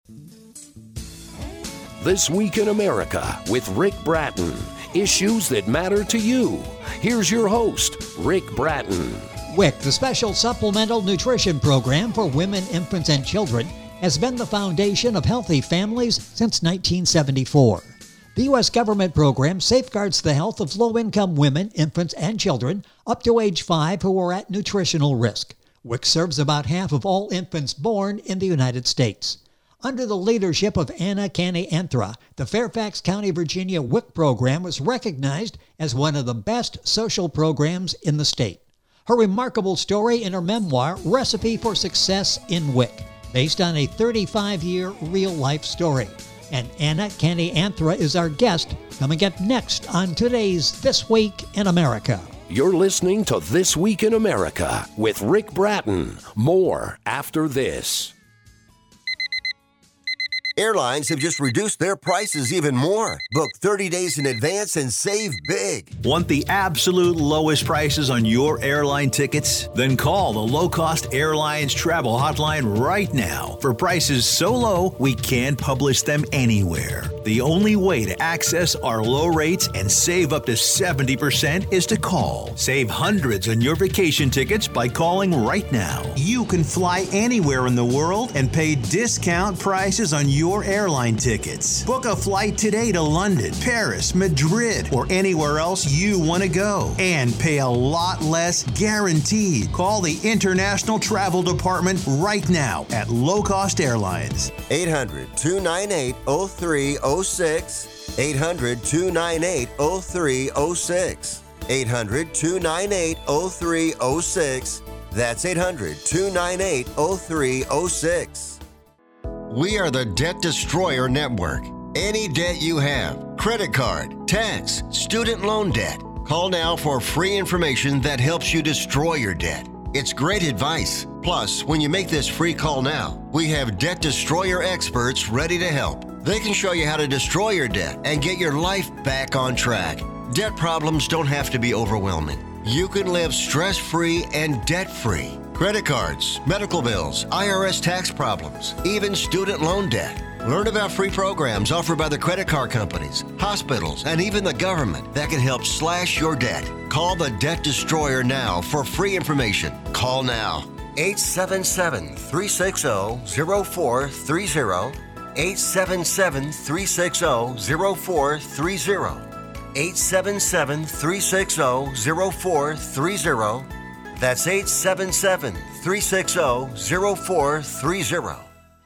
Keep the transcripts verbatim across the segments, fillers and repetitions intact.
This Week in America with Rick Bratton. Issues that matter to you. Here's your host, Rick Bratton. W I C, the special supplemental nutrition program for women, infants, and children, has been the foundation of healthy families since nineteen seventy-four. The U S government program safeguards the health of low-income women, infants, and children up to age five who are at nutritional risk. W I C serves about half of all infants born in the United States. Under the leadership of Anna Canny-Anthra, the Fairfax County, Virginia W I C program was recognized as one of the best social programs in the state. Her remarkable story in her memoir, Recipe for Success in W I C, based on a thirty-five-year real-life story. And Anna Canny-Anthra is our guest, coming up next on today's This Week in America. You're listening to This Week in America with Rick Bratton. More after this. Airlines have just reduced their prices even more. Book thirty days in advance and save big. Want the absolute lowest prices on your airline tickets? Then call the Low Cost Airlines Travel Hotline right now for prices so low we can't publish them anywhere. The only way to access our low rates and save up to seventy percent is to call. Save hundreds on your vacation tickets by calling right now. You can fly anywhere in the world and pay discount prices on your your airline tickets. Book a flight today to London, Paris, Madrid, or anywhere else you want to go and pay a lot less guaranteed. Call the International Travel Department right now at Low Cost Airlines. eight hundred, two nine eight, oh three oh six. eight hundred, two nine eight, oh three oh six. eight hundred, two nine eight, oh three oh six. That's eight hundred, two nine eight, oh three oh six. We are the Debt Destroyer Network. Any debt you have, credit card, tax, student loan debt, call now for free information that helps you destroy your debt. It's great advice. Plus, when you make this free call now, we have Debt Destroyer experts ready to help. They can show you how to destroy your debt and get your life back on track. Debt problems don't have to be overwhelming. You can live stress-free and debt-free. Credit cards, medical bills, I R S tax problems, even student loan debt. Learn about free programs offered by the credit card companies, hospitals, and even the government that can help slash your debt. Call the Debt Destroyer now for free information. Call now. eight seven seven, three six zero, zero four three zero. eight seven seven, three six zero, zero four three zero. eight seven seven, three six zero, zero four three zero. That's eight seven seven, three six zero, zero four three zero.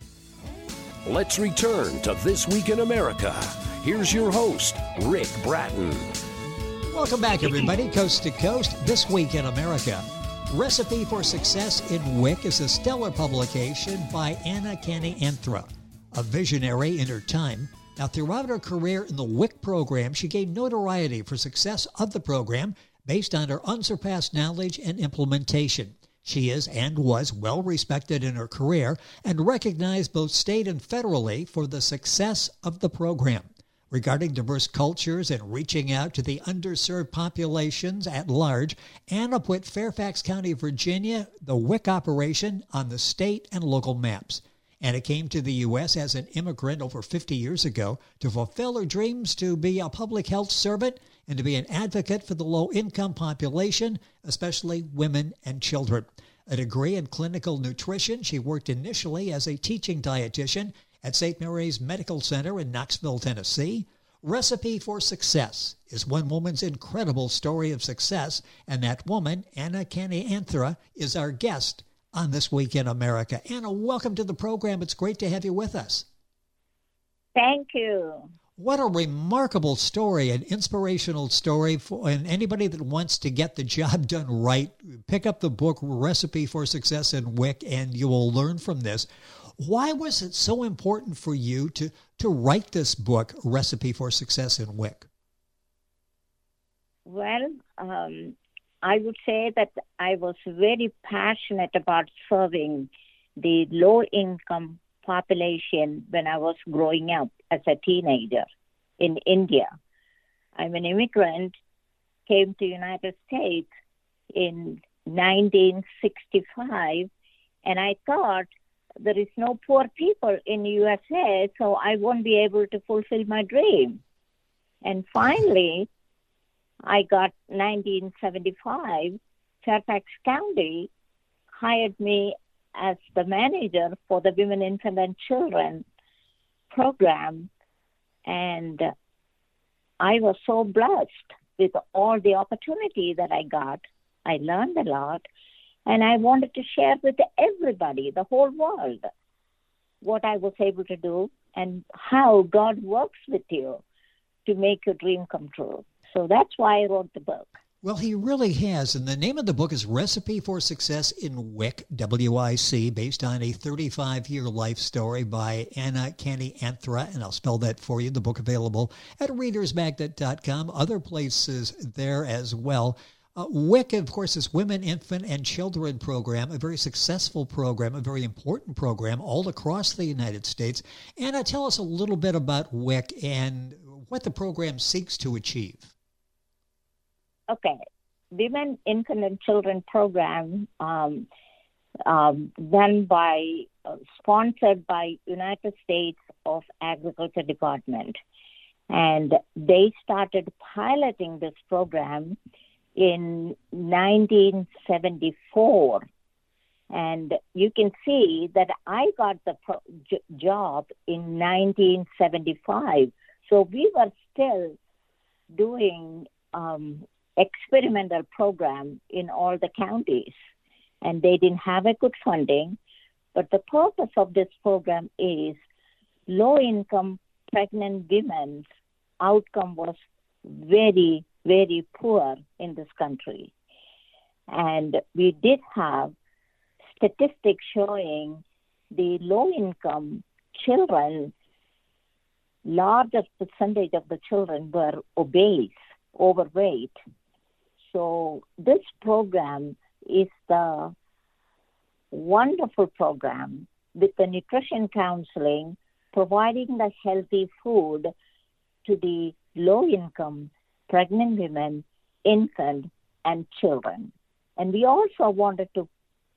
Let's return to This Week in America. Here's your host, Rick Bratton. Welcome back, everybody, coast to coast. This Week in America. Recipe for Success in W I C is a stellar publication by Anna Canny-Anthra, a visionary in her time. Now, throughout her career in the W I C program, she gained notoriety for success of the program based on her unsurpassed knowledge and implementation. She is and was well respected in her career and recognized both state and federally for the success of the program. Regarding diverse cultures and reaching out to the underserved populations at large, Anna put Fairfax County, Virginia, the W I C operation, on the state and local maps. Anna came to the U S as an immigrant over fifty years ago to fulfill her dreams to be a public health servant and to be an advocate for the low-income population, especially women and children. A degree in clinical nutrition, she worked initially as a teaching dietitian at Saint Mary's Medical Center in Knoxville, Tennessee. Recipe for Success is one woman's incredible story of success, and that woman, Anna Canny-Anthra, is our guest on This Week in America. Anna, welcome to the program. It's great to have you with us. Thank you. What a remarkable story, an inspirational story for and anybody that wants to get the job done right. Pick up the book, Recipe for Success in W I C, and you will learn from this. Why was it so important for you to, to write this book, Recipe for Success in W I C? Well, um, I would say that I was very passionate about serving the low-income population when I was growing up as a teenager in India. I'm an immigrant, came to the United States in nineteen sixty-five, and I thought there is no poor people in U S A, so I won't be able to fulfill my dream. And finally, I got nineteen seventy-five, Fairfax County hired me as the manager for the Women, Infant, and Children program. And I was so blessed with all the opportunity that I got. I learned a lot. And I wanted to share with everybody, the whole world, what I was able to do and how God works with you to make your dream come true. So that's why I wrote the book. Well, he really has. And the name of the book is Recipe for Success in WIC, W I C, based on a thirty-five-year life story by Anna Canny Anthra. And I'll spell that for you. The book available at readers magnet dot com, other places there as well. Uh, WIC, of course, is Women, Infant, and Children program, a very successful program, a very important program all across the United States. Anna, tell us a little bit about WIC and what the program seeks to achieve. Okay. Women, Infant, and Children program um, um, done by, uh, sponsored by United States of Agriculture Department. And they started piloting this program in nineteen seventy-four. And you can see that I got the pro- j- job in nineteen seventy-five. So we were still doing um, experimental program in all the counties. And they didn't have a good funding. But the purpose of this program is low-income pregnant women's outcome was very very poor in this country. And we did have statistics showing the low-income children, larger percentage of the children were obese, overweight. So this program is the wonderful program with the nutrition counseling, providing the healthy food to the low-income pregnant women, infant, and children. And we also wanted to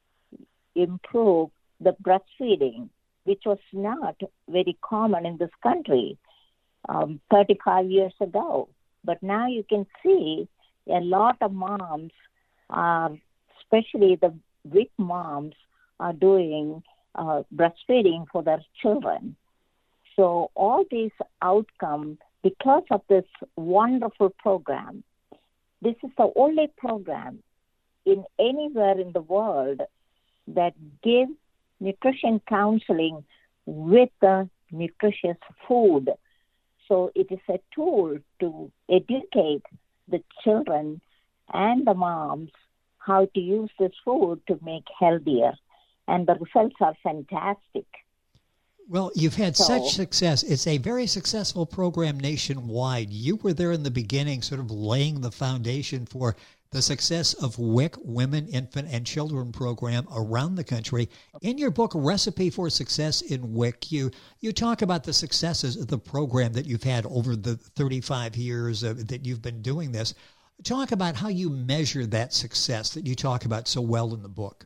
improve the breastfeeding, which was not very common in this country um, thirty-five years ago. But now you can see a lot of moms, are, especially the WIC moms, are doing uh, breastfeeding for their children. So all these outcomes, because of this wonderful program, this is the only program in anywhere in the world that gives nutrition counseling with the nutritious food. So it is a tool to educate the children and the moms how to use this food to make healthier. And the results are fantastic. Well, you've had so, such success. It's a very successful program nationwide. You were there in the beginning, sort of laying the foundation for the success of WIC, Women, Infant, and Children program around the country. In your book, Recipe for Success in WIC, you, you talk about the successes of the program that you've had over the thirty-five years uh, that you've been doing this. Talk about how you measure that success that you talk about so well in the book.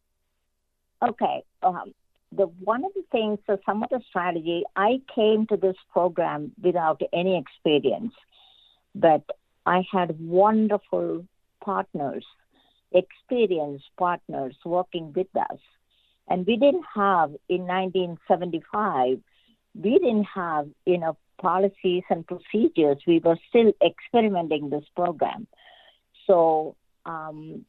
Okay. Um, the one of the things, so some of the strategy, I came to this program without any experience, but I had wonderful partners, experienced partners working with us. And we didn't have, in nineteen seventy-five, we didn't have enough policies and procedures. We were still experimenting this program. So um,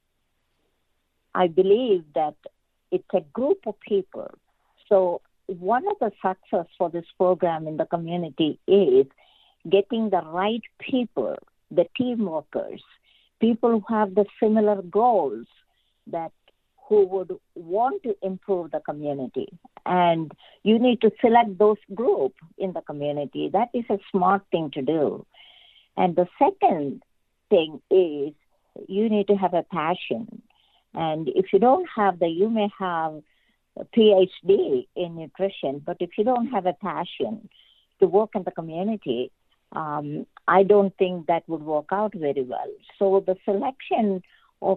I believe that it's a group of people. So one of the success for this program in the community is getting the right people, the team workers, people who have the similar goals, that who would want to improve the community. And you need to select those groups in the community. That is a smart thing to do. And the second thing is you need to have a passion. And if you don't have the, you may have a P H D in nutrition, but if you don't have a passion to work in the community, um, I don't think that would work out very well. So the selection of the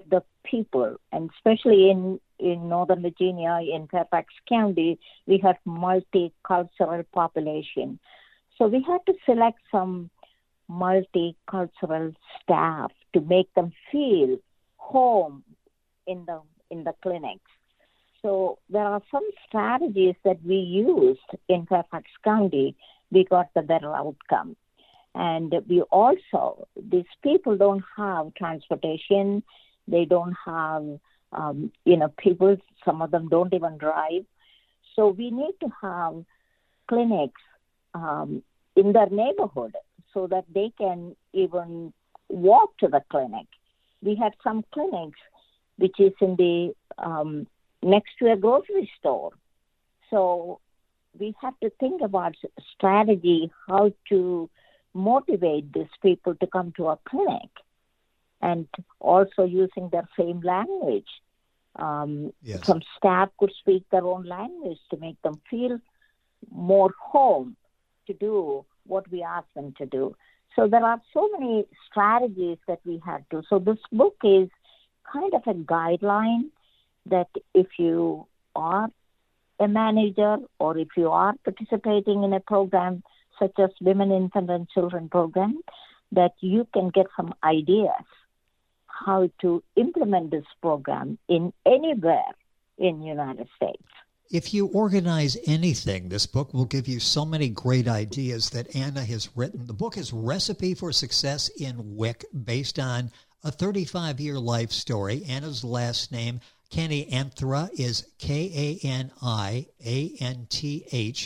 people, and especially in, in Northern Virginia, in Fairfax County, we have multicultural population. So we had to select some multicultural staff to make them feel home in the in the clinics. So there are some strategies that we used in Fairfax County. We got the better outcome. And we also, these people don't have transportation. They don't have, um, you know, people, some of them don't even drive. So we need to have clinics um, in their neighborhood so that they can even walk to the clinic. We had some clinics which is in the um, next to a grocery store. So we have to think about strategy, how to motivate these people to come to a clinic, and also using their same language. Um, yes. Some staff could speak their own language to make them feel more home to do what we ask them to do. So there are so many strategies that we had to. So this book is kind of a guideline that if you are a manager or if you are participating in a program such as Women, Infant, and Children program, that you can get some ideas how to implement this program in anywhere in the United States. If you organize anything, this book will give you so many great ideas that Anna has written. The book is Recipe for Success in W I C, based on a thirty-five-year life story. Anna's last name, Kani Anthra, is K A N I A N T H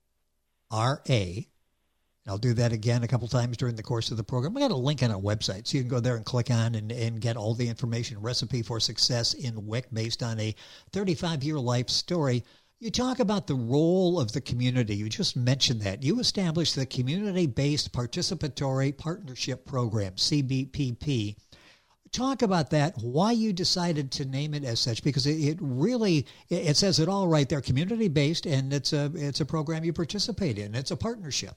R A. I'll do that again a couple times during the course of the program. We got a link on our website, so you can go there and click on and, and get all the information. Recipe for Success in W I C, based on a thirty-five-year life story. You talk about the role of the community. You just mentioned that. You established the Community-Based Participatory Partnership Program, C B P P. Talk about that, why you decided to name it as such, because it, it really, it says it all right there, community-based, and it's a, it's a program you participate in. It's a partnership.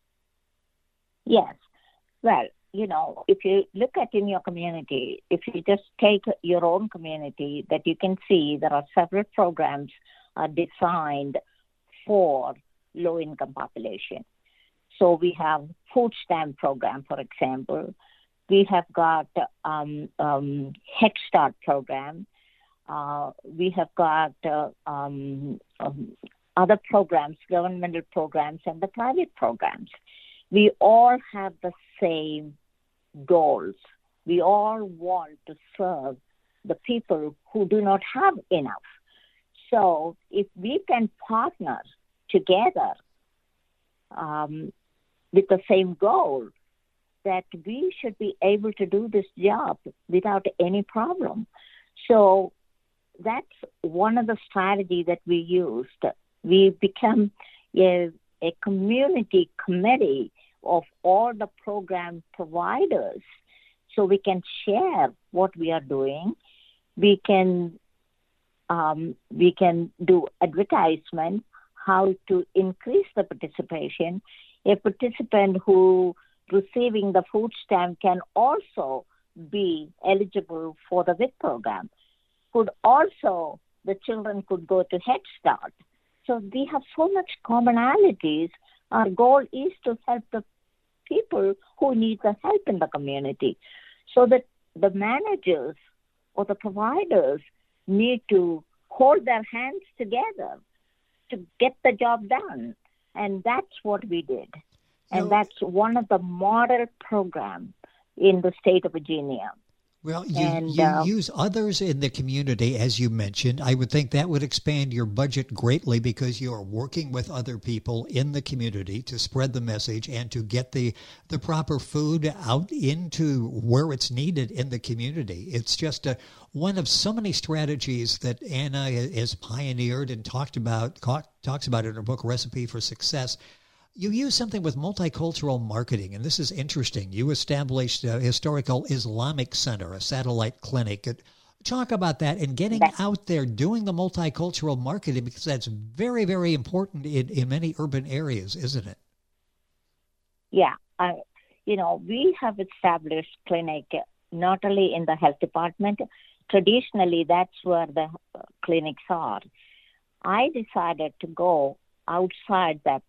Yes. Well, you know, if you look at in your community, if you just take your own community, that you can see there are several programs are designed for low-income population. So we have food stamp program, for example. We have got um, um, Head Start program. Uh, we have got uh, um, um, other programs, governmental programs, and the private programs. We all have the same goals. We all want to serve the people who do not have enough. So if we can partner together um, with the same goal, that we should be able to do this job without any problem. So that's one of the strategies that we used. We become a, a community committee of all the program providers, so we can share what we are doing. We can um, we can do advertisement, how to increase the participation. A participant who receiving the food stamp can also be eligible for the W I C program. Could also, the children could go to Head Start. So we have so much commonalities. Our goal is to help the people who need the help in the community, so that the managers or the providers need to hold their hands together to get the job done. And that's what we did. And So- that's one of the model programs in the state of Virginia. Well, you, And, you uh, use others in the community, as you mentioned. I would think that would expand your budget greatly, because you are working with other people in the community to spread the message and to get the, the proper food out into where it's needed in the community. It's just a, one of so many strategies that Anna has pioneered and talked about, talks about in her book, Recipe for Success. You use something with multicultural marketing, and this is interesting. You established a historical Islamic center, a satellite clinic. Talk about that and getting out there, doing the multicultural marketing, because that's very, very important in, in many urban areas, isn't it? Yeah. Uh, you know, we have established clinic not only in the health department, traditionally, that's where the uh, clinics are. I decided to go outside that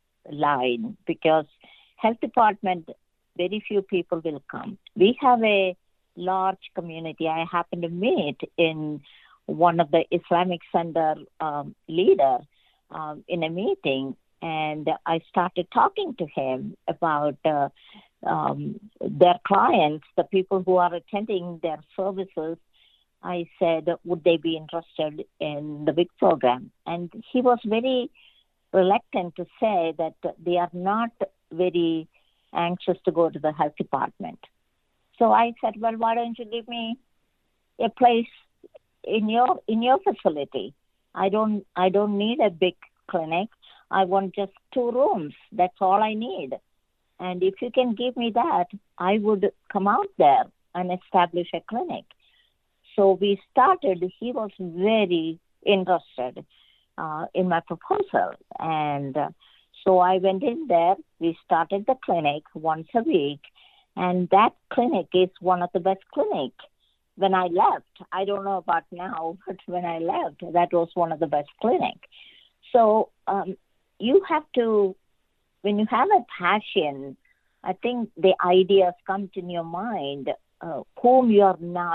line because health department, very few people will come. We have a large community. I happened to meet in one of the Islamic Center um, leader um, in a meeting, and I started talking to him about uh, um, their clients, the people who are attending their services. I said, would they be interested in the W I C program? And he was very reluctant to say that they are not very anxious to go to the health department. So I said, well, why don't you give me a place in your in your facility? I don't I don't need a big clinic. I want just two rooms. That's all I need. And if you can give me that, I would come out there and establish a clinic. So we started. He was very interested uh, in my proposal. And uh, so I went in there. We started the clinic once a week. And that clinic is one of the best clinics. When I left, I don't know about now, but when I left, that was one of the best clinics. So um, you have to, when you have a passion, I think the ideas come to your mind, uh, whom you're not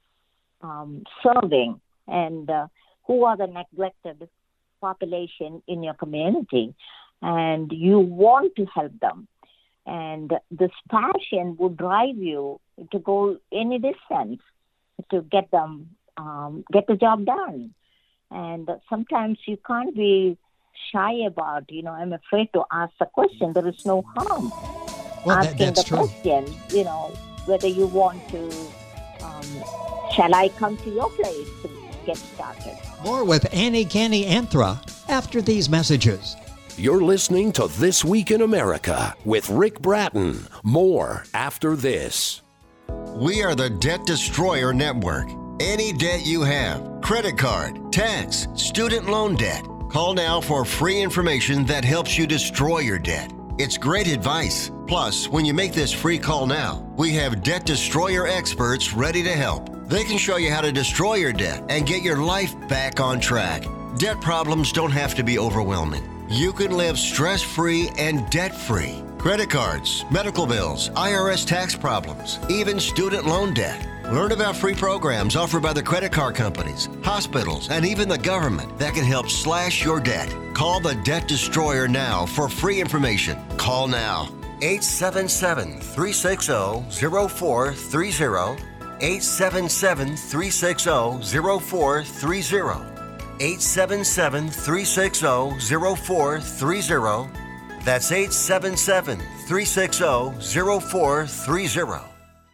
um, serving and uh, who are the neglected population in your community, and you want to help them. And this passion would drive you to go any distance to get them, um, get the job done. And sometimes you can't be shy about, you know, I'm afraid to ask the question. There is no harm well, asking that, that's the true. question, you know, whether you want to, um, shall I come to your place to get started? More with Anna Kenny Anthra after these messages. You're listening to This Week in America with Rick Bratton. More after this. We are the Debt Destroyer Network. Any debt you have, credit card, tax, student loan debt, call now for free information that helps you destroy your debt. It's great advice. Plus, when you make this free call now, we have Debt Destroyer experts ready to help. They can show you how to destroy your debt and get your life back on track. Debt problems don't have to be overwhelming. You can live stress-free and debt-free. Credit cards, medical bills, I R S tax problems, even student loan debt. Learn about free programs offered by the credit card companies, hospitals, and even the government that can help slash your debt. Call the Debt Destroyer now for free information. Call now. eight seven seven, three six zero, zero four three zero. eight seven seven, three six zero, zero four three zero. eight seven seven, three six zero, zero four three zero. That's eight seven seven, three six zero, zero four three zero.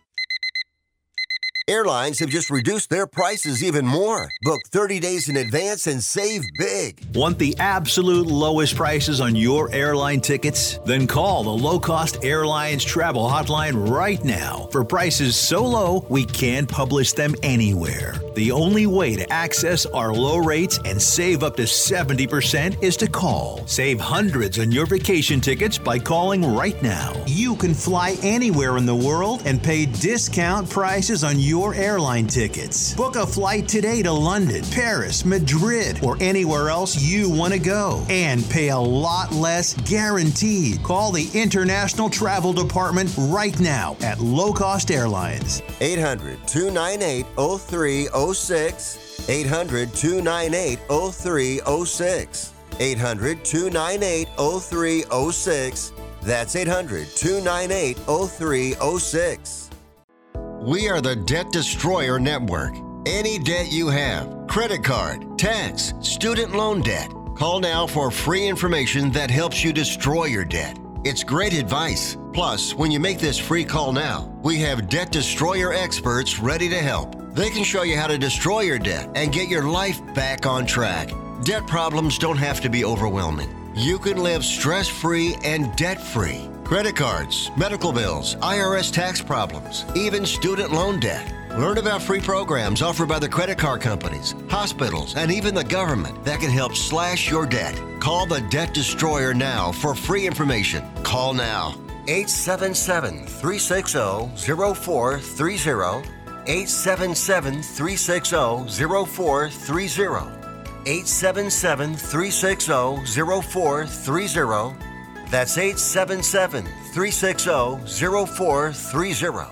Airlines have just reduced their prices even more. Book thirty days in advance and save big. Want the absolute lowest prices on your airline tickets? Then call the Low Cost Airlines Travel Hotline right now for prices so low we can't publish them anywhere. The only way to access our low rates and save up to seventy percent is to call. Save hundreds on your vacation tickets by calling right now. You can fly anywhere in the world and pay discount prices on your airline tickets. Book a flight today to London, Paris, Madrid, or anywhere else you want to go and pay a lot less guaranteed. Call the International Travel Department right now at Low Cost Airlines. eight hundred, two nine eight, zero three zero six. eight hundred, two nine eight, zero three zero six. eight hundred, two nine eight, zero three zero six. That's eight hundred, two nine eight, zero three zero six. We are the Debt Destroyer Network. Any debt you have, credit card, tax, student loan debt, call now for free information that helps you destroy your debt. It's great advice. Plus, when you make this free call now, we have Debt Destroyer experts ready to help. They can show you how to destroy your debt and get your life back on track. Debt problems don't have to be overwhelming. You can live stress-free and debt-free. Credit cards, medical bills, I R S tax problems, even student loan debt. Learn about free programs offered by the credit card companies, hospitals, and even the government that can help slash your debt. Call the Debt Destroyer now for free information. Call now. eight seven seven, three six zero, zero four three zero. eight seven seven, three six zero, zero four three zero. eight seven seven, three six zero, zero four three zero. That's eight seven seven, three six zero, zero four three zero.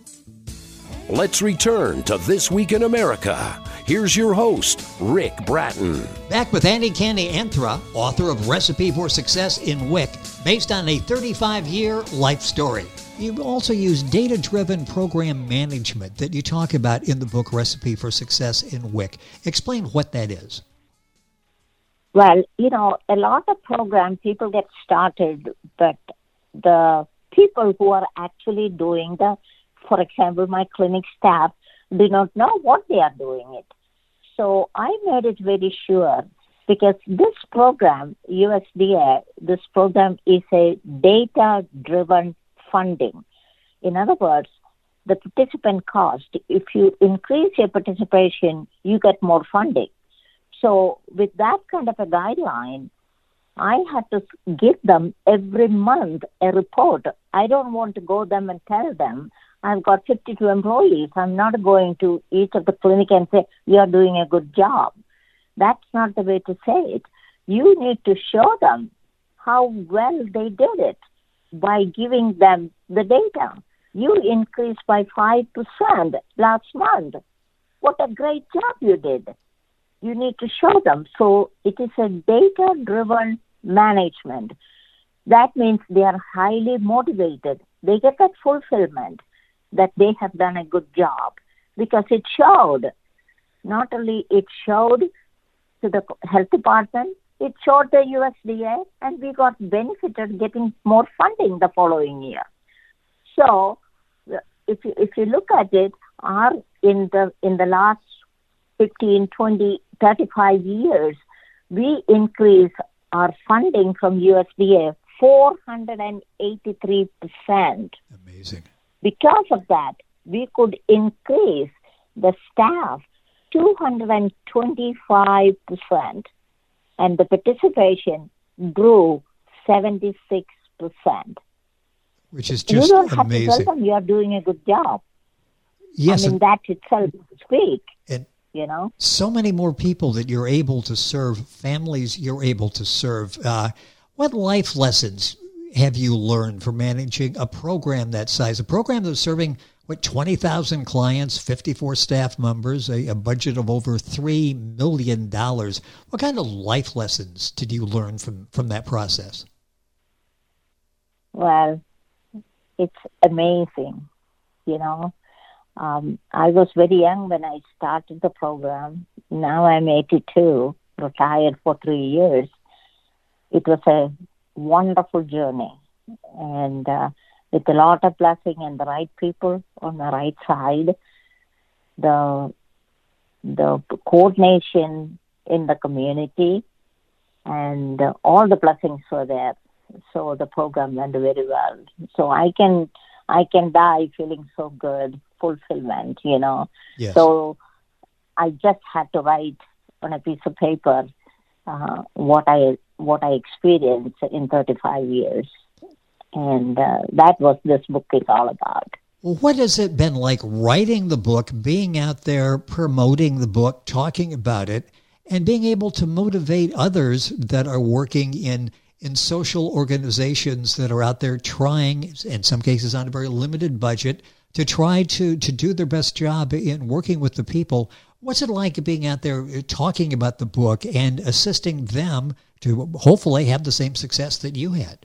Let's return to This Week in America. Here's your host, Rick Bratton. Back with Annie Candy Anthra, author of Recipe for Success in W I C, based on a thirty-five-year life story. You also use data-driven program management that you talk about in the book Recipe for Success in W I C. Explain what that is. Well, you know, a lot of programs, people get started, but the people who are actually doing the, for example, my clinic staff, do not know what they are doing it. So I made it very sure, because this program, U S D A, this program is a data-driven funding. In other words, the participant cost, if you increase your participation, you get more funding. So with that kind of a guideline, I had to give them every month a report. I don't want to go them and tell them, I've got fifty-two employees. I'm not going to each of the clinic and say, you're doing a good job. That's not the way to say it. You need to show them how well they did it by giving them the data. You increased by five percent last month. What a great job you did. You need to show them. So it is a data-driven management. That means they are highly motivated. They get that fulfillment that they have done a good job, because it showed. Not only it showed to the health department, it showed the U S D A, and we got benefited getting more funding the following year. So if you, if you look at it, our in the in the last fifteen, twenty, thirty-five years, we increased our funding from U S D A four hundred eighty-three percent. Amazing. Because of that, we could increase the staff two hundred twenty-five percent, and the participation grew seventy-six percent. Which is just you don't have amazing. To tell them you're doing a good job. Yes. I mean, that itself speaks. And you know, so many more people that you're able to serve, families you're able to serve. Uh, what life lessons have you learned from managing a program that size? A program that's serving, what, twenty thousand clients, fifty-four staff members, a, a budget of over three million dollars. What kind of life lessons did you learn from, from that process? Well, it's amazing, you know. Um, I was very young when I started the program. Now I'm eighty-two, retired for three years. It was a wonderful journey, and uh, with a lot of blessing and the right people on the right side, the the coordination in the community, and uh, all the blessings were there. So the program went very well. So I can I can die feeling so good, fulfillment, you know. Yes. So I just had to write on a piece of paper uh, what I what I experienced in thirty-five years. And uh, that was this book is all about. Well, what has it been like writing the book, being out there promoting the book, talking about it, and being able to motivate others that are working in in social organizations that are out there trying, in some cases on a very limited budget, to try to, to do their best job in working with the people? What's it like being out there talking about the book and assisting them to hopefully have the same success that you had?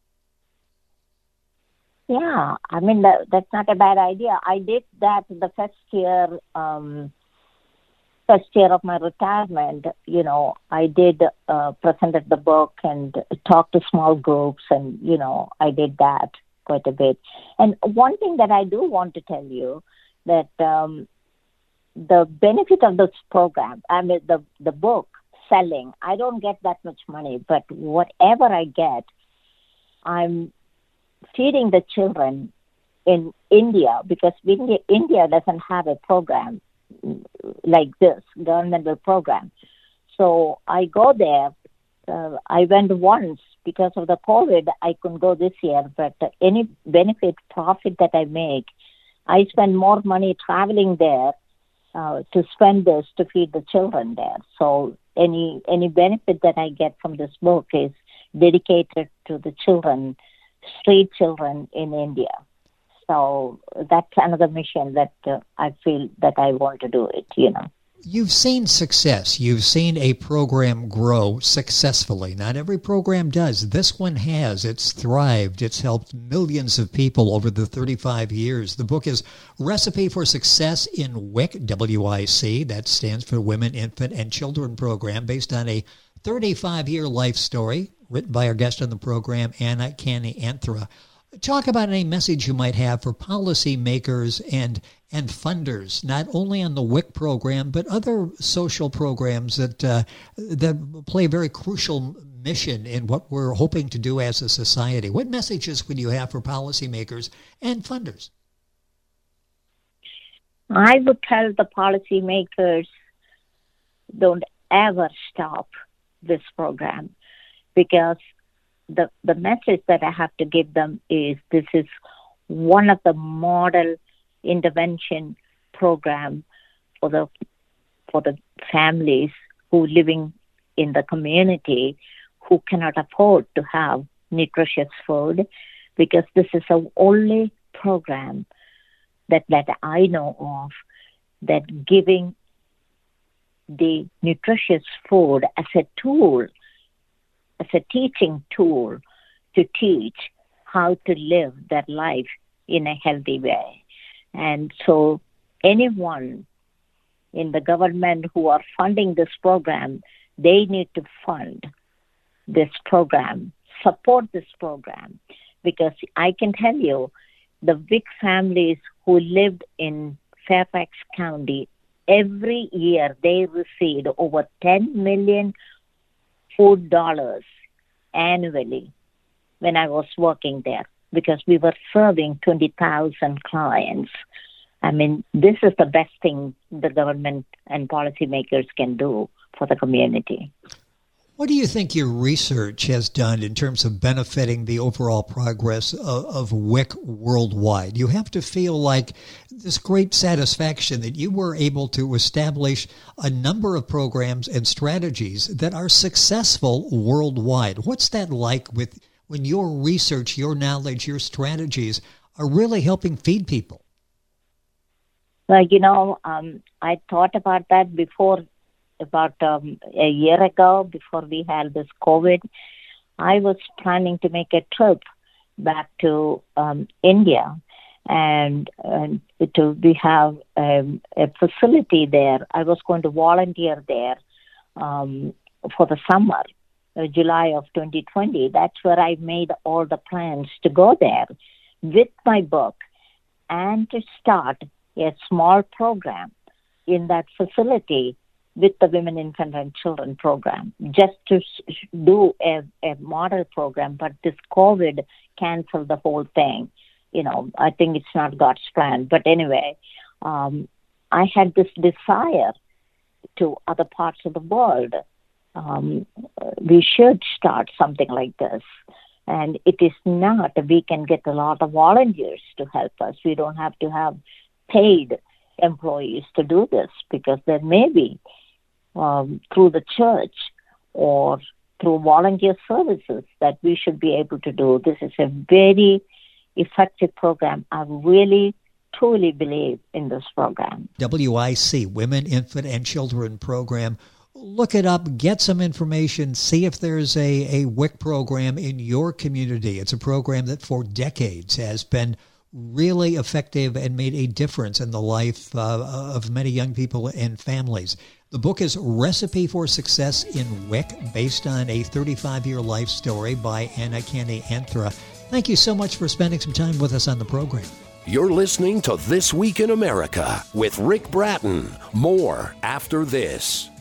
Yeah, I mean, that, that's not a bad idea. I did that the first year, um, first year of my retirement. You know, I did uh, presented the book and talked to small groups, and, you know, I did that quite a bit. And one thing that I do want to tell you, that um, the benefit of this program, I mean, the, the book selling, I don't get that much money, but whatever I get, I'm feeding the children in India, because India, India doesn't have a program like this, governmental program. So I go there. Uh, I went once because of the COVID. I couldn't go this year, but any benefit profit that I make, I spend more money traveling there uh, to spend this to feed the children there. So any any benefit that I get from this book is dedicated to the children, street children in India. So that's another mission that uh, I feel that I want to do it, you know. You've seen success. You've seen a program grow successfully. Not every program does. This one has. It's thrived. It's helped millions of people over the thirty-five years. The book is Recipe for Success in W I C, W I C. That stands for Women, Infant, and Children Program, based on a thirty-five-year life story written by our guest on the program, Anna Canny Anthra. Talk about any message you might have for policymakers and and funders, not only on the W I C program, but other social programs that uh, that play a very crucial mission in what we're hoping to do as a society. What messages would you have for policymakers and funders? I would tell the policymakers, don't ever stop this program, because the the message that I have to give them is this is one of the model intervention program for the for the families who living in the community who cannot afford to have nutritious food, because this is the only program that that I know of that giving the nutritious food as a tool, as a teaching tool to teach how to live their life in a healthy way. And so anyone in the government who are funding this program, they need to fund this program, support this program, because I can tell you the W I C families who lived in Fairfax County, every year they received over ten million food dollars annually when I was working there, because we were serving twenty thousand clients. I mean, this is the best thing the government and policymakers can do for the community. What do you think your research has done in terms of benefiting the overall progress of, of W I C worldwide? You have to feel like this great satisfaction that you were able to establish a number of programs and strategies that are successful worldwide. What's that like with when your research, your knowledge, your strategies are really helping feed people? Well, you know, um, I thought about that before. About um, a year ago, before we had this COVID, I was planning to make a trip back to um, India, and, and to we have um, a facility there. I was going to volunteer there um, for the summer, uh, July of twenty twenty. That's where I made all the plans to go there with my book and to start a small program in that facility with the Women, Infant, and Children program, just to do a, a model program. But this COVID canceled the whole thing. You know, I think it's not God's plan. But anyway, um, I had this desire to other parts of the world. Um, we should start something like this. And it is not, we can get a lot of volunteers to help us. We don't have to have paid employees to do this, because there may be Um, through the church or through volunteer services that we should be able to do. This is a very effective program. I really, truly believe in this program. W I C, Women, Infant, and Children Program. Look it up, get some information, see if there's a, a W I C program in your community. It's a program that for decades has been really effective and made a difference in the life uh, of many young people and families. The book is Recipe for Success in W I C, based on a thirty-five-year life story by Anna Canny Anthra. Thank you so much for spending some time with us on the program. You're listening to This Week in America with Rick Bratton. More after this.